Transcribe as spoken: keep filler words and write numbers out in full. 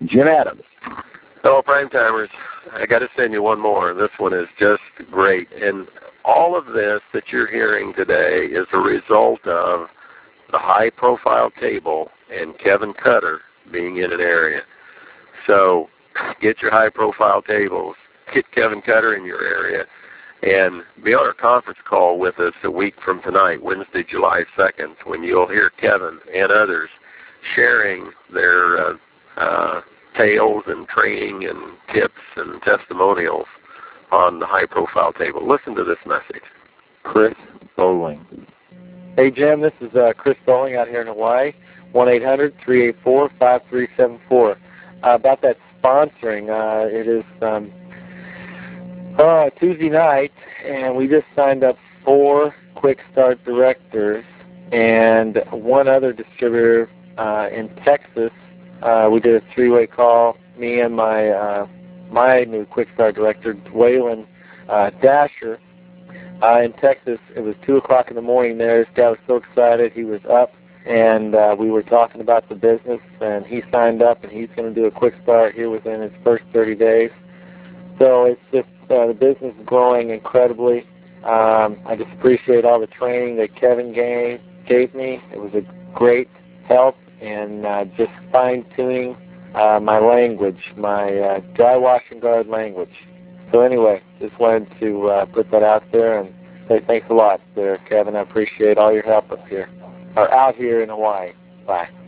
Jim Adams. Hello, Prime Timers. I got to send you one more. This one is just great. And all of this that you're hearing today is a result of the high-profile table and Kevin Cutter being in an area. So get your high-profile tables, get Kevin Cutter in your area, and be on a conference call with us a week from tonight, Wednesday, July second, when you'll hear Kevin and others sharing their uh, uh, tales and training and tips and testimonials on the high-profile table. Listen to this message. Chris Bowling. Hey, Jim, this is uh, Chris Bowling out here in Hawaii, one eight hundred, three eight four, five three seven four. Uh, about that sponsoring, uh, it is um, uh, Tuesday night, and we just signed up four Quick Start directors and one other distributor uh, in Texas. Uh, we did a three-way call, me and my uh, my new Quick Start director, Waylon uh, Dasher. Uh, in Texas, it was two o'clock in the morning there. This guy was so excited. He was up, and uh, we were talking about the business, and he signed up, and he's going to do a quick start here within his first thirty days. So it's just, uh, the business is growing incredibly. Um, I just appreciate all the training that Kevin gave, gave me. It was a great help in uh, just fine-tuning uh, my language, my uh, dry wash and guard language. So anyway, just wanted to uh, put that out there and say thanks a lot there, Kevin. I appreciate all your help up here, or out here in Hawaii. Bye.